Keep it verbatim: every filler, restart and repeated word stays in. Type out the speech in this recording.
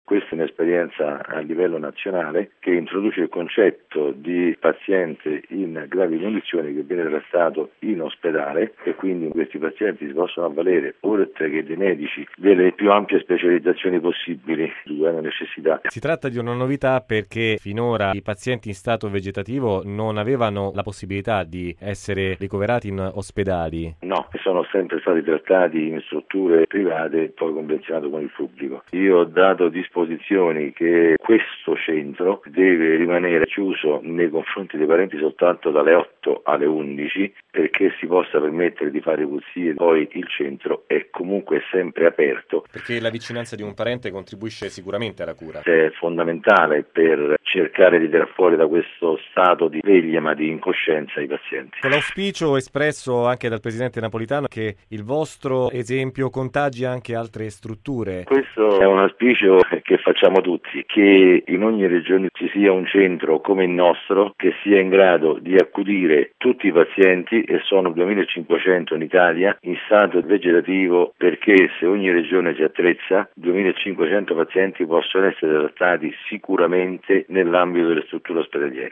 Questa è un'esperienza a livello nazionale che introduce il concetto di paziente in gravi condizioni che viene trattato in ospedale e quindi questi pazienti si possono avvalere, oltre che dei medici, delle più ampie specializzazioni possibili di cui hanno necessità. Si tratta di una novità perché finora i pazienti in stato vegetativo non avevano la possibilità di essere ricoverati in ospedali. No, sono sempre stati trattati in strutture private e poi convenzionate con il pubblico. Io ho dato disposizioni che questo centro deve rimanere chiuso nei confronti dei parenti soltanto dalle otto alle undici perché si possa permettere di fare pulizie. Poi il centro è comunque sempre aperto. Perché la vicinanza di un parente contribuisce sicuramente alla cura. È fondamentale per cercare di tirar fuori da questo stato di veglia ma di incoscienza i pazienti. Con l'auspicio espresso anche dal Presidente Napolitano che il vostro esempio contagi anche altre strutture. Questo è un auspicio che facciamo tutti, che in ogni regione ci sia un centro come il nostro che sia in grado di accudire tutti i pazienti, e sono duemilacinquecento in Italia, in stato vegetativo, perché se ogni regione si attrezza, duemilacinquecento pazienti possono essere trattati sicuramente nell'ambito delle strutture ospedaliere.